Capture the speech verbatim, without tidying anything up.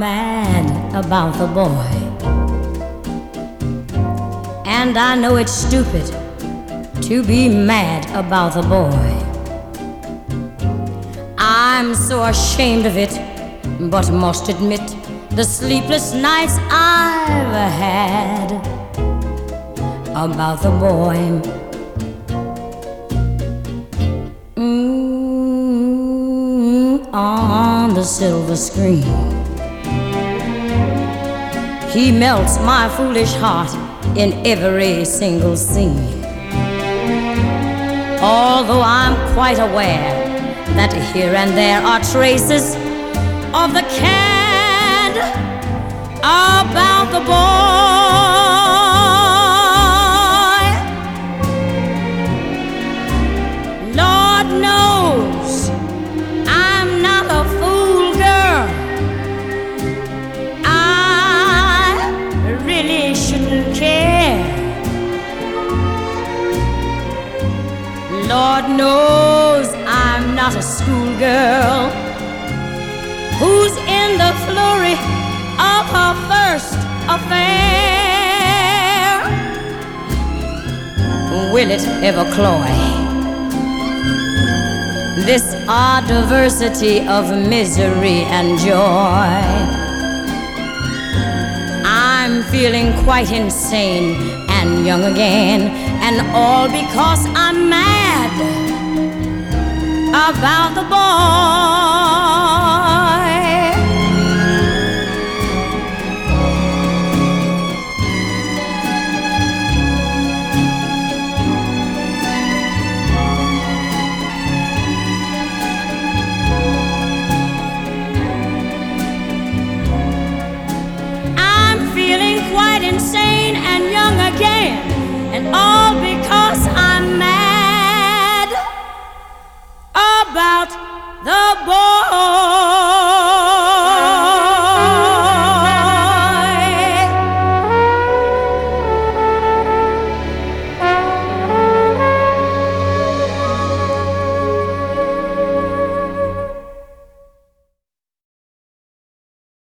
mad about the boy, and I know it's stupid to be mad about the boy. I'm so ashamed of it, but must admit the sleepless nights I've had about the boy. Mm, on the silver screen, he melts my foolish heart in every single scene. Although I'm quite aware that here and there are traces of the cad about the boy. Lord knows I'm not a fool, girl. I really shouldn't care. Lord knows I'm not a schoolgirl who's in the flurry of her first affair. Will it ever cloy this odd diversity of misery and joy? I'm feeling quite insane and young again, and all because I'm mad about the boy.